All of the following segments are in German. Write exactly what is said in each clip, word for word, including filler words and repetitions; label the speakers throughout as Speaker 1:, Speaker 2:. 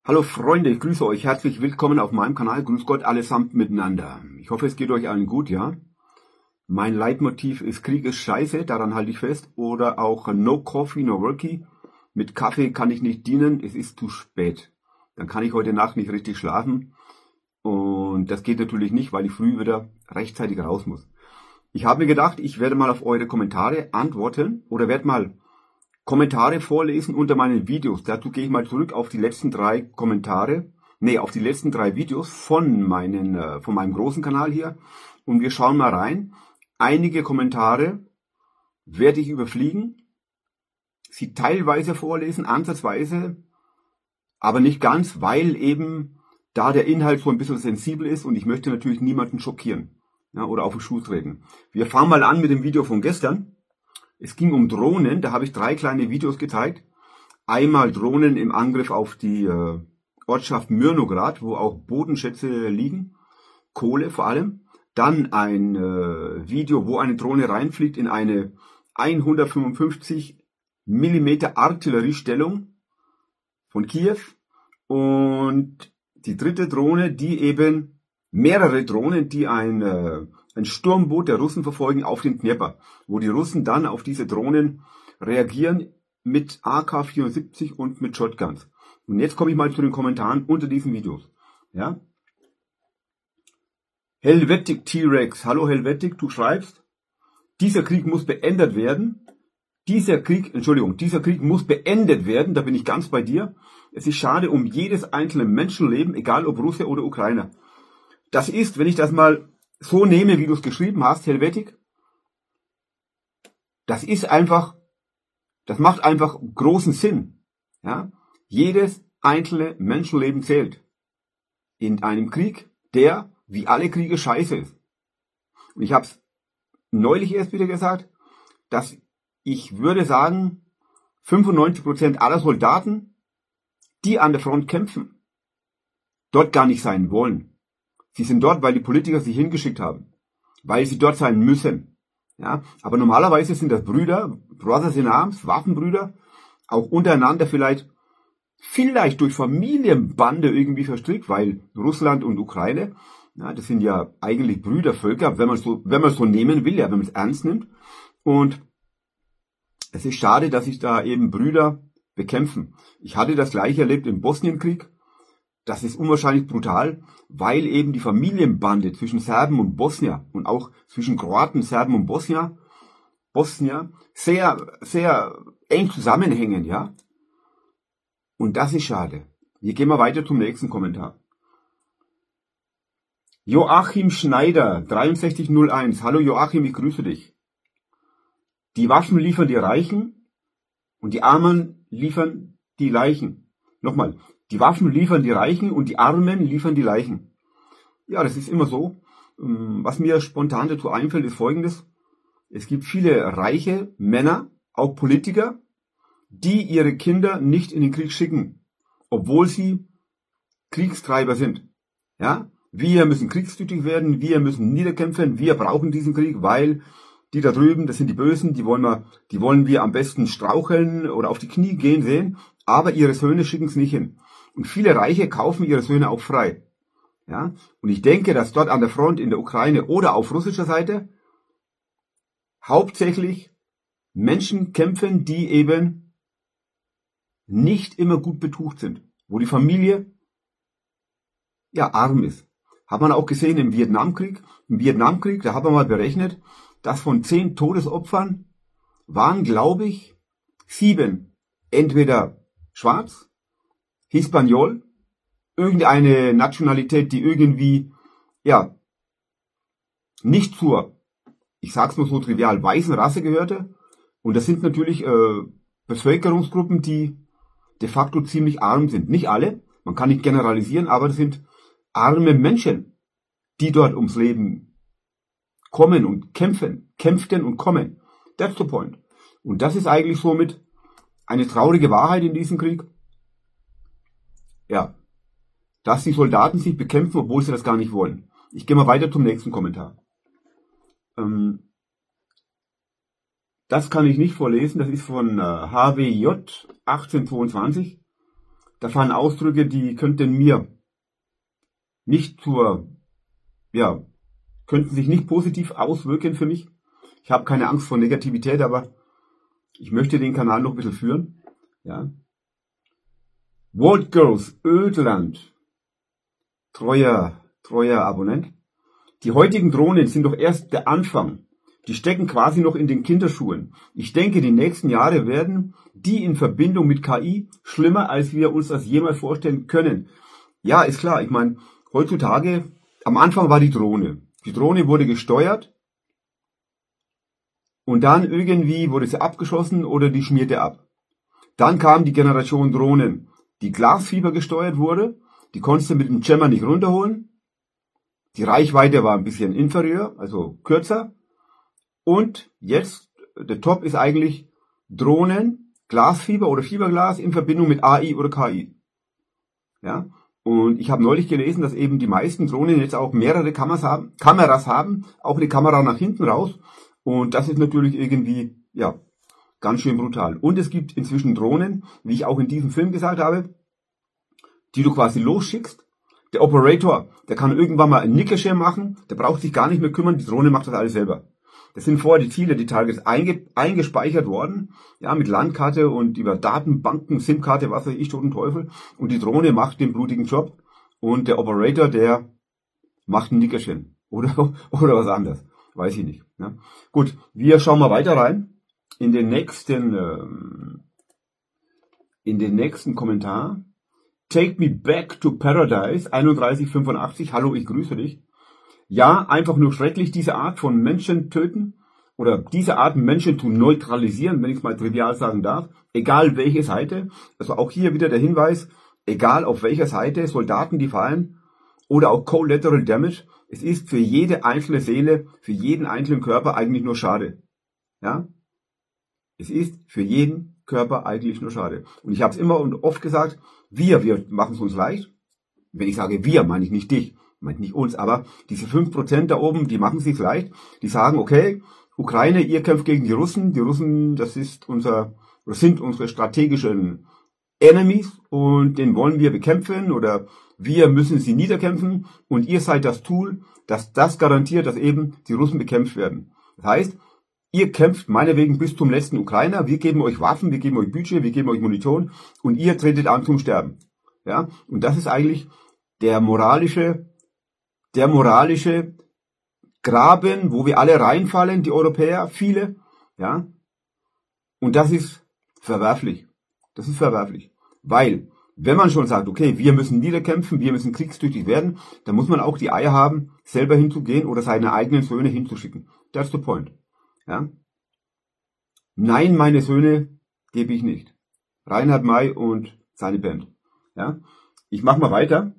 Speaker 1: Hallo Freunde, ich grüße euch. Herzlich willkommen auf meinem Kanal. Grüß Gott allesamt miteinander. Ich hoffe, es geht euch allen gut, ja? Mein Leitmotiv ist Krieg ist scheiße, daran halte ich fest. Oder auch No Coffee, No Worky. Mit Kaffee kann ich nicht dienen, es ist zu spät. Dann kann ich heute Nacht nicht richtig schlafen. Und das geht natürlich nicht, weil ich früh wieder rechtzeitig raus muss. Ich habe mir gedacht, ich werde mal auf eure Kommentare antworten oder werde mal Kommentare vorlesen unter meinen Videos. Dazu gehe ich mal zurück auf die letzten drei Kommentare, nee, auf die letzten drei Videos von meinen, äh, von meinem großen Kanal hier. Und wir schauen mal rein. Einige Kommentare werde ich überfliegen, sie teilweise vorlesen, ansatzweise, aber nicht ganz, weil eben da der Inhalt so ein bisschen sensibel ist und ich möchte natürlich niemanden schockieren, ja, oder auf den Schuh treten. Wir fangen mal an mit dem Video von gestern. Es ging um Drohnen, da habe ich drei kleine Videos gezeigt. Einmal Drohnen im Angriff auf die äh, Ortschaft Myrnograd, wo auch Bodenschätze liegen, Kohle vor allem. Dann ein äh, Video, wo eine Drohne reinfliegt in eine hundertfünfundfünfzig Millimeter Artilleriestellung von Kiew. Und die dritte Drohne, die eben mehrere Drohnen, die ein, äh, ein Sturmboot der Russen verfolgen auf den Dnepr, wo die Russen dann auf diese Drohnen reagieren mit A K vierundsiebzig und mit Shotguns. Und jetzt komme ich mal zu den Kommentaren unter diesen Videos. Ja? Helvetic T-Rex, hallo Helvetic, du schreibst, dieser Krieg muss beendet werden. Dieser Krieg, Entschuldigung, dieser Krieg muss beendet werden, da bin ich ganz bei dir. Es ist schade um jedes einzelne Menschenleben, egal ob Russe oder Ukrainer. Das ist, wenn ich das mal so nehme, wie du es geschrieben hast, Helvetic, das ist einfach, das macht einfach großen Sinn. Ja? Jedes einzelne Menschenleben zählt. In einem Krieg, der, wie alle Kriege, scheiße ist. Und ich habe es neulich erst wieder gesagt, dass ich würde sagen, fünfundneunzig Prozent aller Soldaten, die an der Front kämpfen, dort gar nicht sein wollen. Sie sind dort, weil die Politiker sie hingeschickt haben. Weil sie dort sein müssen. Ja, aber normalerweise sind das Brüder, Brothers in Arms, Waffenbrüder, auch untereinander vielleicht, vielleicht durch Familienbande irgendwie verstrickt, weil Russland und Ukraine, ja, das sind ja eigentlich Brüdervölker, wenn man so, wenn man so nehmen will, ja, wenn man es ernst nimmt. Und es ist schade, dass sich da eben Brüder bekämpfen. Ich hatte das gleiche erlebt im Bosnienkrieg. Das ist unwahrscheinlich brutal, weil eben die Familienbande zwischen Serben und Bosnier und auch zwischen Kroaten, Serben und Bosnier, Bosnier sehr, sehr eng zusammenhängen, ja. Und das ist schade. Hier gehen wir weiter zum nächsten Kommentar. Joachim Schneider, dreiundsechzig null eins. Hallo Joachim, ich grüße dich. Die Waffen liefern die Reichen und die Armen liefern die Leichen. Nochmal. Die Waffen liefern die Reichen und die Armen liefern die Leichen. Ja, das ist immer so. Was mir spontan dazu einfällt, ist Folgendes. Es gibt viele reiche Männer, auch Politiker, die ihre Kinder nicht in den Krieg schicken, obwohl sie Kriegstreiber sind. Ja, wir müssen kriegstüchtig werden, wir müssen niederkämpfen, wir brauchen diesen Krieg, weil die da drüben, das sind die Bösen, die wollen wir, die wollen wir am besten straucheln oder auf die Knie gehen sehen, aber ihre Söhne schicken es nicht hin. Und viele Reiche kaufen ihre Söhne auch frei. Ja? Und ich denke, dass dort an der Front in der Ukraine oder auf russischer Seite hauptsächlich Menschen kämpfen, die eben nicht immer gut betucht sind. Wo die Familie ja arm ist. Hat man auch gesehen im Vietnamkrieg. Im Vietnamkrieg, da hat man mal berechnet, dass von zehn Todesopfern waren, glaube ich, sieben entweder schwarz, Hispaniol, irgendeine Nationalität, die irgendwie, ja, nicht zur, ich sag's mal so trivial, weißen Rasse gehörte. Und das sind natürlich äh, Bevölkerungsgruppen, die de facto ziemlich arm sind. Nicht alle, man kann nicht generalisieren, aber das sind arme Menschen, die dort ums Leben kommen und kämpfen, kämpften und kommen. That's the point. Und das ist eigentlich somit eine traurige Wahrheit in diesem Krieg. Ja, dass die Soldaten sich bekämpfen, obwohl sie das gar nicht wollen. Ich gehe mal weiter zum nächsten Kommentar. Ähm, das kann ich nicht vorlesen, das ist von äh, H W J achtzehnhundertzweiundzwanzig. da fallen Ausdrücke, die könnten mir nicht zur, ja, könnten sich nicht positiv auswirken für mich. Ich habe keine Angst vor Negativität, aber ich möchte den Kanal noch ein bisschen führen. Ja. Walt Girls, Ödland, treuer, treuer Abonnent. Die heutigen Drohnen sind doch erst der Anfang. Die stecken quasi noch in den Kinderschuhen. Ich denke, die nächsten Jahre werden die in Verbindung mit K I schlimmer, als wir uns das jemals vorstellen können. Ja, ist klar. Ich meine, heutzutage, am Anfang war die Drohne. Die Drohne wurde gesteuert und dann irgendwie wurde sie abgeschossen oder die schmierte ab. Dann kam die Generation Drohnen, die Glasfieber gesteuert wurde. Die konntest du mit dem Jammer nicht runterholen. Die Reichweite war ein bisschen inferior, also kürzer. Und jetzt, der Top ist eigentlich Drohnen, Glasfieber oder Fieberglas in Verbindung mit A I oder K I. Ja. Und ich habe neulich gelesen, dass eben die meisten Drohnen jetzt auch mehrere Kameras haben, Kameras haben, auch eine Kamera nach hinten raus. Und das ist natürlich irgendwie, ja, ganz schön brutal. Und es gibt inzwischen Drohnen, wie ich auch in diesem Film gesagt habe, die du quasi losschickst. Der Operator, der kann irgendwann mal ein Nickerschirm machen, der braucht sich gar nicht mehr kümmern, die Drohne macht das alles selber. Das sind vorher die Ziele, die Targets einge, eingespeichert worden, ja, mit Landkarte und über Datenbanken, SIM-Karte, was weiß ich, Toten Teufel. Und die Drohne macht den blutigen Job und der Operator, der macht ein Nickerchen oder oder was anderes, weiß ich nicht. Ja. Gut, wir schauen mal weiter rein in den nächsten ähm, in den nächsten Kommentar. Take me back to paradise einunddreißig fünfundachtzig. Hallo, ich grüße dich. Ja, einfach nur schrecklich, diese Art von Menschen töten oder diese Art Menschen zu neutralisieren, wenn ich es mal trivial sagen darf, egal welche Seite. Also auch hier wieder der Hinweis, egal auf welcher Seite, Soldaten, die fallen oder auch Collateral Damage, es ist für jede einzelne Seele, für jeden einzelnen Körper eigentlich nur schade. Ja, es ist für jeden Körper eigentlich nur schade. Und ich habe es immer und oft gesagt, wir, wir machen es uns leicht. Wenn ich sage wir, meine ich nicht dich. Meint nicht uns, aber diese fünf Prozent da oben, die machen es sich leicht. Die sagen, okay, Ukraine, ihr kämpft gegen die Russen. Die Russen, das ist unser, das sind unsere strategischen Enemies und den wollen wir bekämpfen oder wir müssen sie niederkämpfen und ihr seid das Tool, das das garantiert, dass eben die Russen bekämpft werden. Das heißt, ihr kämpft meinetwegen bis zum letzten Ukrainer, wir geben euch Waffen, wir geben euch Budget, wir geben euch Munition und ihr tretet an zum Sterben. Ja, und das ist eigentlich der moralische Der moralische Graben, wo wir alle reinfallen, die Europäer, viele, ja. Und das ist verwerflich. Das ist verwerflich. Weil, wenn man schon sagt, okay, wir müssen niederkämpfen, wir müssen kriegstüchtig werden, dann muss man auch die Eier haben, selber hinzugehen oder seine eigenen Söhne hinzuschicken. That's the point. Ja. Nein, meine Söhne gebe ich nicht. Reinhard May und seine Band. Ja. Ich mach mal weiter.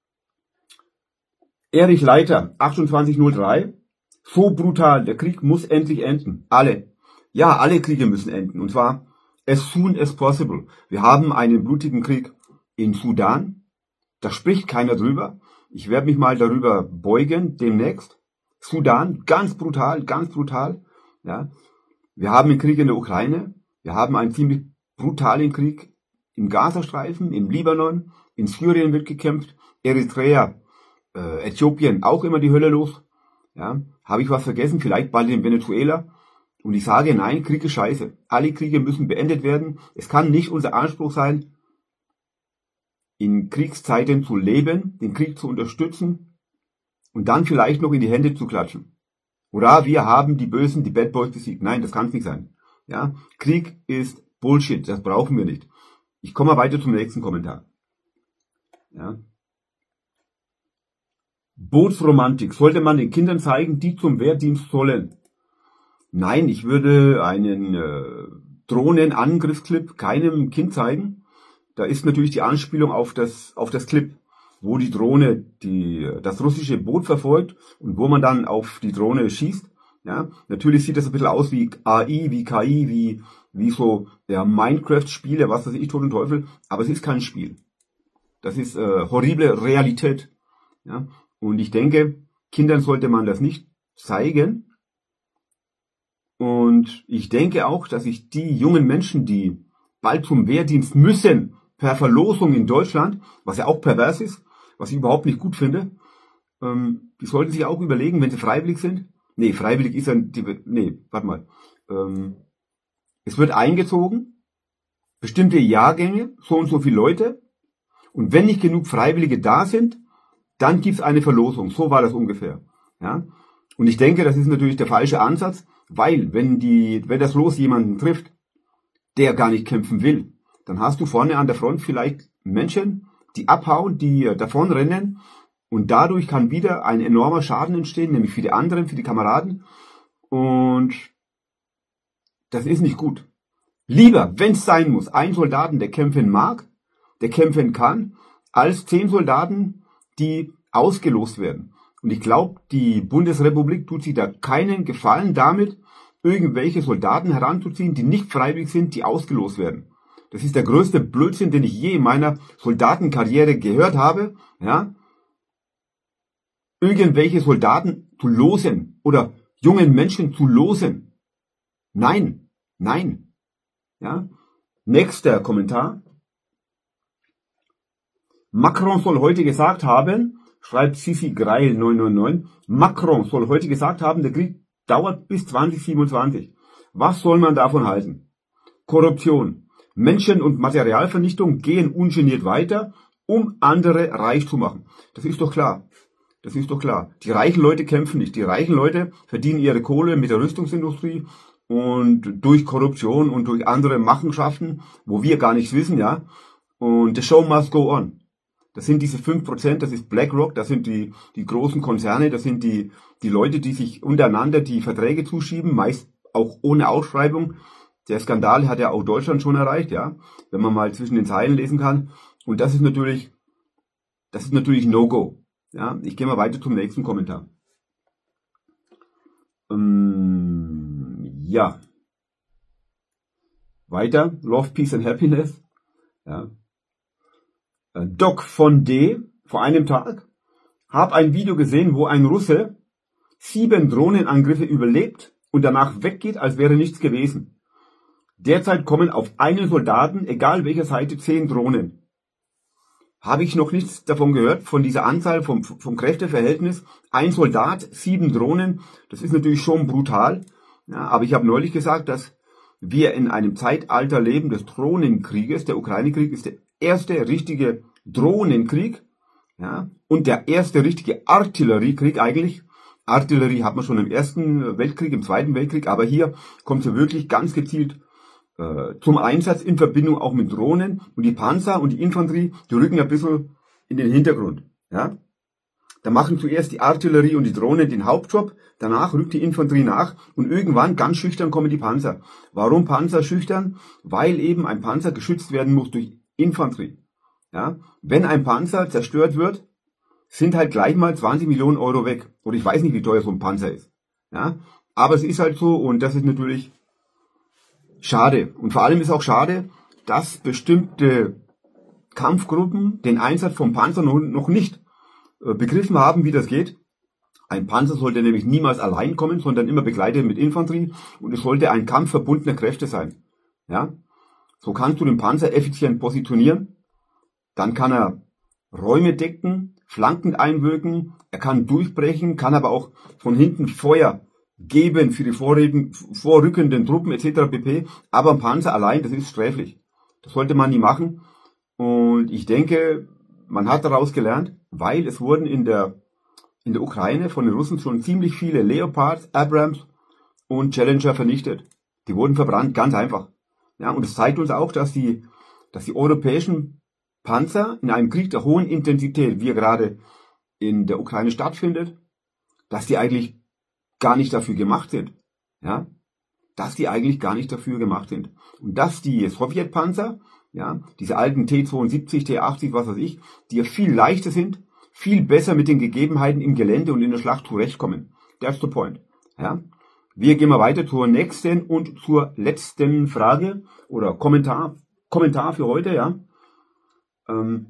Speaker 1: Erich Leiter, achtundzwanzig null drei. So brutal, der Krieg muss endlich enden. Alle. Ja, alle Kriege müssen enden. Und zwar as soon as possible. Wir haben einen blutigen Krieg in Sudan. Da spricht keiner drüber. Ich werde mich mal darüber beugen demnächst. Sudan, ganz brutal, ganz brutal. Ja. Wir haben einen Krieg in der Ukraine. Wir haben einen ziemlich brutalen Krieg im Gazastreifen, im Libanon. In Syrien wird gekämpft. Eritrea. Äh, Äthiopien, auch immer die Hölle los. Ja, habe ich was vergessen? Vielleicht bald in Venezuela. Und ich sage, nein, Krieg ist scheiße. Alle Kriege müssen beendet werden. Es kann nicht unser Anspruch sein, in Kriegszeiten zu leben, den Krieg zu unterstützen und dann vielleicht noch in die Hände zu klatschen. Hurra, wir haben die Bösen, die Bad Boys besiegt. Nein, das kann es nicht sein. Ja, Krieg ist Bullshit, das brauchen wir nicht. Ich komme mal weiter zum nächsten Kommentar. Ja. Bootsromantik sollte man den Kindern zeigen, die zum Wehrdienst sollen. Nein, ich würde einen äh, Drohnenangriffsclip keinem Kind zeigen. Da ist natürlich die Anspielung auf das auf das Clip, wo die Drohne die das russische Boot verfolgt und wo man dann auf die Drohne schießt. Ja, natürlich sieht das ein bisschen aus wie A I, wie K I, wie wie so der Minecraft-Spiele, was weiß ich, Tod und Teufel. Aber es ist kein Spiel. Das ist äh, horrible Realität. Ja. Und ich denke, Kindern sollte man das nicht zeigen. Und ich denke auch, dass sich die jungen Menschen, die bald zum Wehrdienst müssen, per Verlosung in Deutschland, was ja auch pervers ist, was ich überhaupt nicht gut finde. Ähm, die sollten sich auch überlegen, wenn sie freiwillig sind. Nee, freiwillig ist dann, die, nee, warte mal. Ähm, es wird eingezogen, bestimmte Jahrgänge, so und so viele Leute. Und wenn nicht genug Freiwillige da sind, dann gibt's eine Verlosung. So war das ungefähr. Ja? Und ich denke, das ist natürlich der falsche Ansatz, weil wenn die, wenn das Los jemanden trifft, der gar nicht kämpfen will, dann hast du vorne an der Front vielleicht Menschen, die abhauen, die davonrennen, und dadurch kann wieder ein enormer Schaden entstehen, nämlich für die anderen, für die Kameraden. Und das ist nicht gut. Lieber, wenn es sein muss, ein Soldaten, der kämpfen mag, der kämpfen kann, als zehn Soldaten, die ausgelost werden. Und ich glaube, die Bundesrepublik tut sich da keinen Gefallen damit, irgendwelche Soldaten heranzuziehen, die nicht freiwillig sind, die ausgelost werden. Das ist der größte Blödsinn, den ich je in meiner Soldatenkarriere gehört habe. Ja? Irgendwelche Soldaten zu losen oder jungen Menschen zu losen. Nein, nein. Ja? Nächster Kommentar. Macron soll heute gesagt haben, schreibt Sissi Greil neun neun neun, Macron soll heute gesagt haben, der Krieg dauert bis zwanzig siebenundzwanzig. Was soll man davon halten? Korruption, Menschen- und Materialvernichtung gehen ungeniert weiter, um andere reich zu machen. Das ist doch klar. Das ist doch klar. Die reichen Leute kämpfen nicht. Die reichen Leute verdienen ihre Kohle mit der Rüstungsindustrie und durch Korruption und durch andere Machenschaften, wo wir gar nichts wissen, ja. Und the show must go on. Das sind diese fünf Prozent, das ist BlackRock, das sind die, die großen Konzerne, das sind die, die Leute, die sich untereinander die Verträge zuschieben, meist auch ohne Ausschreibung. Der Skandal hat ja auch Deutschland schon erreicht, ja, wenn man mal zwischen den Zeilen lesen kann. Und das ist natürlich, das ist natürlich No-Go. Ja, ich gehe mal weiter zum nächsten Kommentar. Ähm, ja. Weiter, Love, Peace and Happiness. Ja. Doc von D, vor einem Tag, hab ein Video gesehen, wo ein Russe sieben Drohnenangriffe überlebt und danach weggeht, als wäre nichts gewesen. Derzeit kommen auf einen Soldaten, egal welcher Seite, zehn Drohnen. Habe ich noch nichts davon gehört, von dieser Anzahl, vom, vom Kräfteverhältnis. Ein Soldat, sieben Drohnen, das ist natürlich schon brutal. Ja, aber ich habe neulich gesagt, dass wir in einem Zeitalter leben des Drohnenkrieges. Der Ukraine-Krieg ist der erste richtige Drohnenkrieg, ja, und der erste richtige Artilleriekrieg eigentlich. Artillerie hat man schon im Ersten Weltkrieg, im Zweiten Weltkrieg, aber hier kommt sie wirklich ganz gezielt äh, zum Einsatz in Verbindung auch mit Drohnen, und die Panzer und die Infanterie, die rücken ein bisschen in den Hintergrund. Ja. Da machen zuerst die Artillerie und die Drohnen den Hauptjob, danach rückt die Infanterie nach und irgendwann ganz schüchtern kommen die Panzer. Warum Panzer schüchtern? Weil eben ein Panzer geschützt werden muss durch Infanterie. Ja, wenn ein Panzer zerstört wird, sind halt gleich mal zwanzig Millionen Euro weg. Oder ich weiß nicht, wie teuer so ein Panzer ist. Ja, aber es ist halt so, und das ist natürlich schade. Und vor allem ist auch schade, dass bestimmte Kampfgruppen den Einsatz vom Panzer noch, noch nicht äh, begriffen haben, wie das geht. Ein Panzer sollte nämlich niemals allein kommen, sondern immer begleitet mit Infanterie, und es sollte ein Kampf verbundener Kräfte sein. Ja, so kannst du den Panzer effizient positionieren. Dann kann er Räume decken, Flanken einwirken, er kann durchbrechen, kann aber auch von hinten Feuer geben für die vorrückenden Truppen et cetera pp. Aber ein Panzer allein, das ist sträflich. Das sollte man nie machen. Und ich denke, man hat daraus gelernt, weil es wurden in der, in der Ukraine von den Russen schon ziemlich viele Leopards, Abrams und Challenger vernichtet. Die wurden verbrannt, ganz einfach. Ja, und es zeigt uns auch, dass die, dass die europäischen Panzer in einem Krieg der hohen Intensität, wie er gerade in der Ukraine stattfindet, dass die eigentlich gar nicht dafür gemacht sind. Ja, dass die eigentlich gar nicht dafür gemacht sind. Und dass die Sowjetpanzer, ja, diese alten T zweiundsiebzig, T achtzig, was weiß ich, die ja viel leichter sind, viel besser mit den Gegebenheiten im Gelände und in der Schlacht zurechtkommen. That's the point. Ja. Wir gehen mal weiter zur nächsten und zur letzten Frage oder Kommentar, Kommentar für heute, ja. Ähm,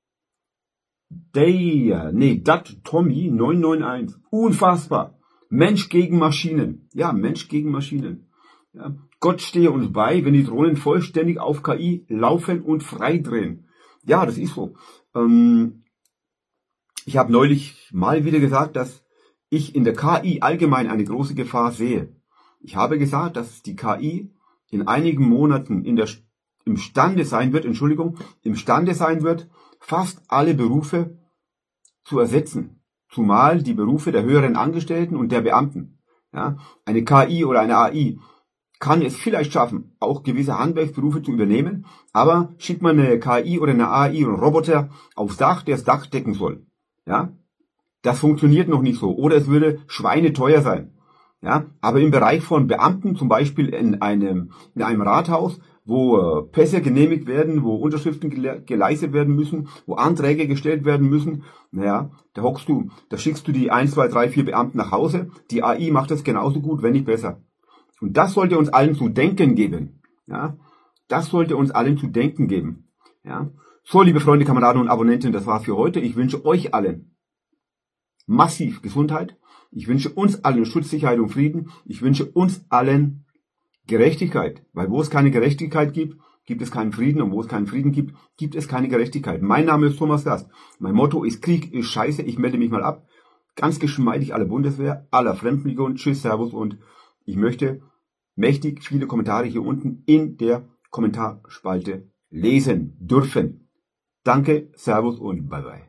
Speaker 1: der, nee, Dat Tommy neun neun eins. Unfassbar. Mensch gegen Maschinen. Ja, Mensch gegen Maschinen. Ja, Gott stehe uns bei, wenn die Drohnen vollständig auf K I laufen und freidrehen. Ja, das ist so. Ähm, ich habe neulich mal wieder gesagt, dass ich in der K I allgemein eine große Gefahr sehe. Ich habe gesagt, dass die K I in einigen Monaten in der, imstande sein wird, Entschuldigung, imstande sein wird, fast alle Berufe zu ersetzen. Zumal die Berufe der höheren Angestellten und der Beamten. Ja, eine K I oder eine A I kann es vielleicht schaffen, auch gewisse Handwerksberufe zu übernehmen, aber schickt man eine K I oder eine A I oder einen Roboter aufs Dach, der das Dach decken soll. Ja, das funktioniert noch nicht so. Oder es würde schweineteuer sein. Ja, aber im Bereich von Beamten, zum Beispiel in einem, in einem Rathaus, wo äh, Pässe genehmigt werden, wo Unterschriften gele geleistet werden müssen, wo Anträge gestellt werden müssen, naja, da hockst du, da schickst du die eins, zwei, drei, vier Beamten nach Hause. Die A I macht das genauso gut, wenn nicht besser. Und das sollte uns allen zu denken geben. Ja, das sollte uns allen zu denken geben. Ja, so, liebe Freunde, Kameraden und Abonnenten, das war's für heute. Ich wünsche euch allen massiv Gesundheit. Ich wünsche uns allen Schutz, Sicherheit und Frieden. Ich wünsche uns allen Gerechtigkeit. Weil wo es keine Gerechtigkeit gibt, gibt es keinen Frieden. Und wo es keinen Frieden gibt, gibt es keine Gerechtigkeit. Mein Name ist Thomas Gast. Mein Motto ist: Krieg ist scheiße. Ich melde mich mal ab. Ganz geschmeidig aller Bundeswehr, aller Fremdenlegion. Tschüss, Servus, und ich möchte mächtig viele Kommentare hier unten in der Kommentarspalte lesen dürfen. Danke, Servus und bye bye.